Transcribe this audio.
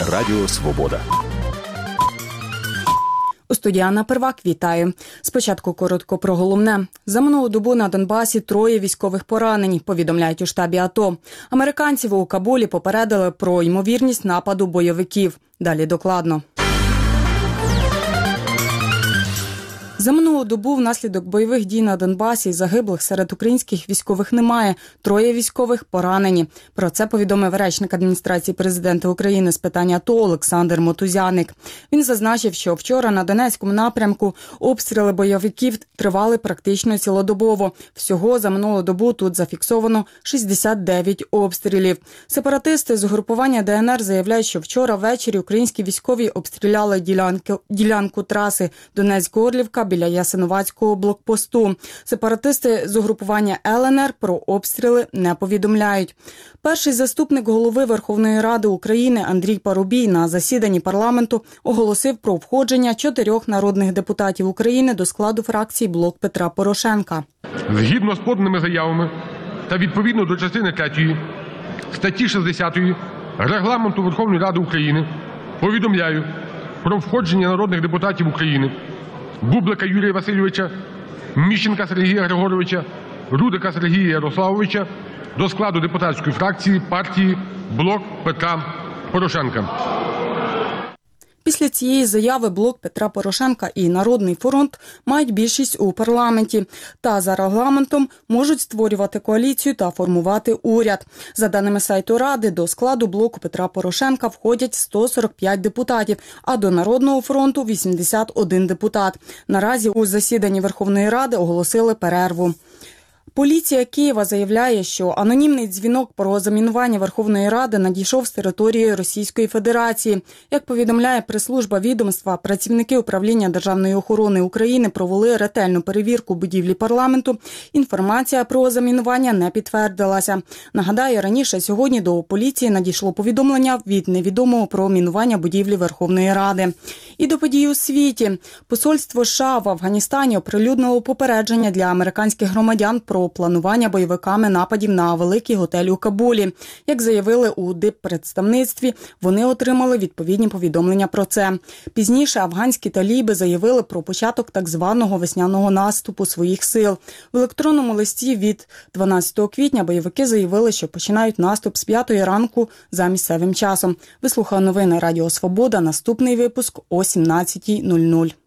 Радіо Свобода. У студії Анна Первак, вітаю. Спочатку коротко про головне. За минулу добу на Донбасі 3 військових поранені, повідомляють у штабі АТО. Американців у Кабулі попередили про ймовірність нападу бойовиків. Далі докладно. За минулу добу внаслідок бойових дій на Донбасі загиблих серед українських військових немає. 3 військових поранені. Про це повідомив речник адміністрації президента України з питань АТО Олександр Мотузяник. Він зазначив, що вчора на Донецькому напрямку обстріли бойовиків тривали практично цілодобово. Всього за минулу добу тут зафіксовано 69 обстрілів. Сепаратисти з угрупування ДНР заявляють, що вчора ввечері українські військові обстріляли ділянку траси Донецьк-Горлівка біля Ясиновацького блокпосту. Сепаратисти з угрупування ЛНР про обстріли не повідомляють. Перший заступник голови Верховної Ради України Андрій Парубій на засіданні парламенту оголосив про входження 4 народних депутатів України до складу фракції «Блок Петра Порошенка». Згідно з поданими заявами та відповідно до частини 3 статті 60 Регламенту Верховної Ради України повідомляю про входження народних депутатів України Бублика Юрія Васильовича, Міщенка Сергія Григоровича, Рудика Сергія Ярославовича до складу депутатської фракції партії «Блок Петра Порошенка». Після цієї заяви «Блок Петра Порошенка» і «Народний фронт» мають більшість у парламенті та за регламентом можуть створювати коаліцію та формувати уряд. За даними сайту Ради, до складу «Блоку Петра Порошенка» входять 145 депутатів, а до «Народного фронту» – 81 депутат. Наразі у засіданні Верховної Ради оголосили перерву. Поліція Києва заявляє, що анонімний дзвінок про замінування Верховної Ради надійшов з території Російської Федерації. Як повідомляє прес-служба відомства, працівники управління Державної охорони України провели ретельну перевірку будівлі парламенту. Інформація про замінування не підтвердилася. Нагадаю, раніше сьогодні до поліції надійшло повідомлення від невідомого про мінування будівлі Верховної Ради. І до подій у світі. Посольство США в Афганістані оприлюднило попередження для американських громадян про планування бойовиками нападів на великий готель у Кабулі. Як заявили у диппредставництві, вони отримали відповідні повідомлення про це. Пізніше афганські таліби заявили про початок так званого весняного наступу своїх сил. В електронному листі від 12 квітня бойовики заявили, що починають наступ з 5 ранку за місцевим часом. Ви слухали новини Радіо Свобода. Наступний випуск о 17:00.